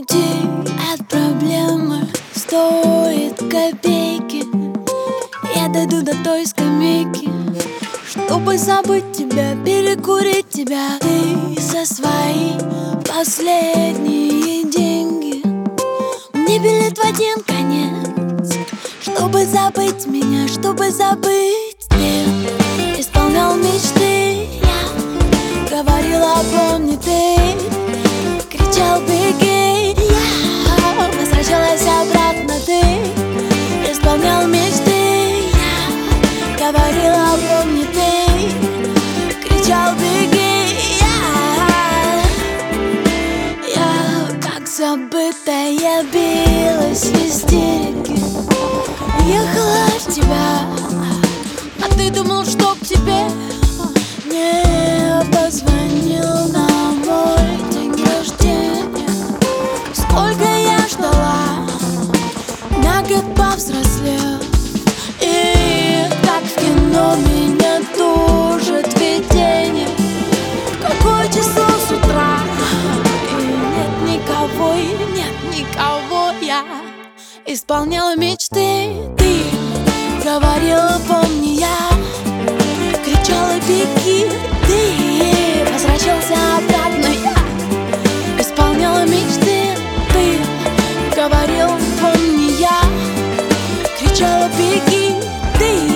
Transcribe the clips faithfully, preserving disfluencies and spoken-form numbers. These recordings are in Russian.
Уйти от проблемы стоит копейки. Я дойду до той скамейки, чтобы забыть тебя, перекурить тебя. Ты со свои последние деньги. Мне билет в один конец, чтобы забыть меня, чтобы забыть. Ты исполнял мечты, я говорила, помни, ты кричал, беги. Я возвращалась обратно, ты исполнял мечты. Я говорила, помни, ты кричал, беги. Я, я как забытая билась в истерике. Ехала в тебя, а ты думал, что к тебе не позвонил на мой день рождения. Сколько я ждала, на год повзрослел. И как в кино меня тужит видение. Какое число с утра, и нет никого, и нет никого. Я исполняла мечты, ты говорила, помни, я кричала, беги. Ты возвращался обратно, я исполняла мечты. Ты говорил, помни, я кричала, беги. Ты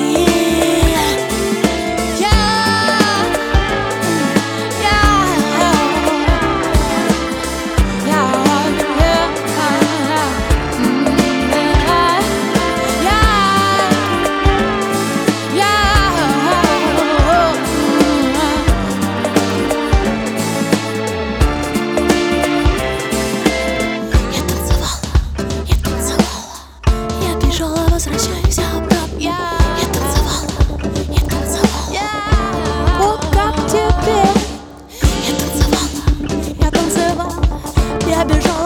возвращаюсь обратно. Я танцевала, я танцевала. Вот как теперь. Я танцевала, я танцевала. Я бежала.